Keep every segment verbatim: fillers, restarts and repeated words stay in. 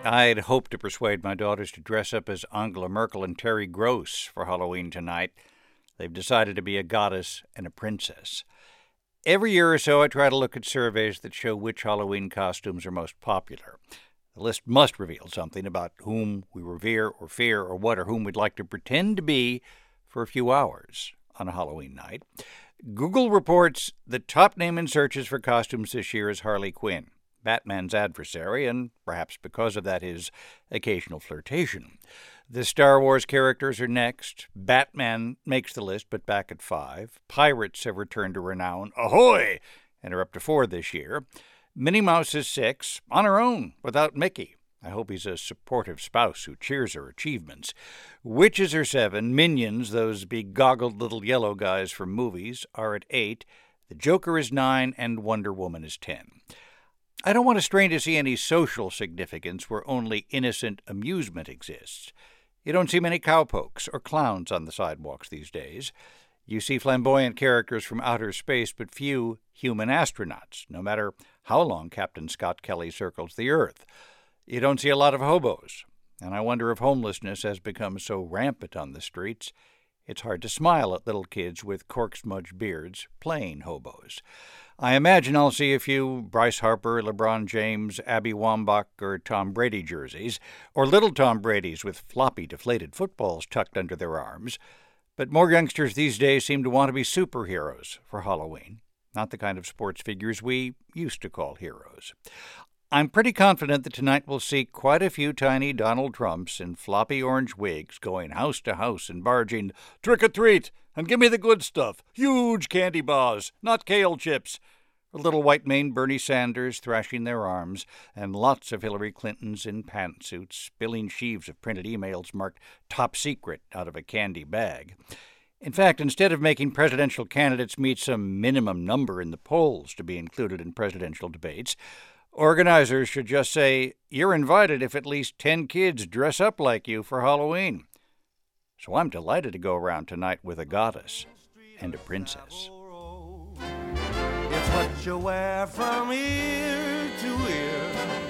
I'd hoped to persuade my daughters to dress up as Angela Merkel and Terry Gross for Halloween tonight. They've decided to be a goddess and a princess. Every year or so, I try to look at surveys that show which Halloween costumes are most popular. The list must reveal something about whom we revere or fear or what or whom we'd like to pretend to be for a few hours on a Halloween night. Google reports the top name in searches for costumes this year is Harley Quinn, Batman's adversary, and perhaps because of that, his occasional flirtation. The Star Wars characters are next. Batman makes the list, but back at five. Pirates have returned to renown. Ahoy! And are up to four this year. Minnie Mouse is six, on her own, without Mickey. I hope he's a supportive spouse who cheers her achievements. Witches are seven. Minions, those begoggled little yellow guys from movies, are at eight. The Joker is nine, and Wonder Woman is ten. I don't want to strain to see any social significance where only innocent amusement exists. You don't see many cowpokes or clowns on the sidewalks these days. You see flamboyant characters from outer space, but few human astronauts, no matter how long Captain Scott Kelly circles the Earth. You don't see a lot of hobos, and I wonder if homelessness has become so rampant on the streets, it's hard to smile at little kids with cork-smudged beards playing hobos. I imagine I'll see a few Bryce Harper, LeBron James, Abby Wambach, or Tom Brady jerseys, or little Tom Bradys with floppy, deflated footballs tucked under their arms. But more youngsters these days seem to want to be superheroes for Halloween, not the kind of sports figures we used to call heroes. I'm pretty confident that tonight we'll see quite a few tiny Donald Trumps in floppy orange wigs going house to house and barging, "Trick-or-treat, and give me the good stuff, huge candy bars, not kale chips." A little white-maned Bernie Sanders thrashing their arms, and lots of Hillary Clintons in pantsuits spilling sheaves of printed emails marked "top secret" out of a candy bag. In fact, instead of making presidential candidates meet some minimum number in the polls to be included in presidential debates, organizers should just say, "You're invited if at least ten kids dress up like you for Halloween." So I'm delighted to go around tonight with a goddess and a princess. It's what you wear from ear to ear,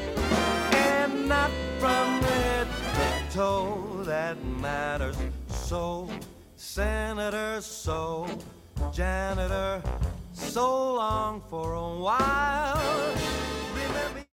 and not from head to toe that matters. So, Senator, so, janitor, so long for a while.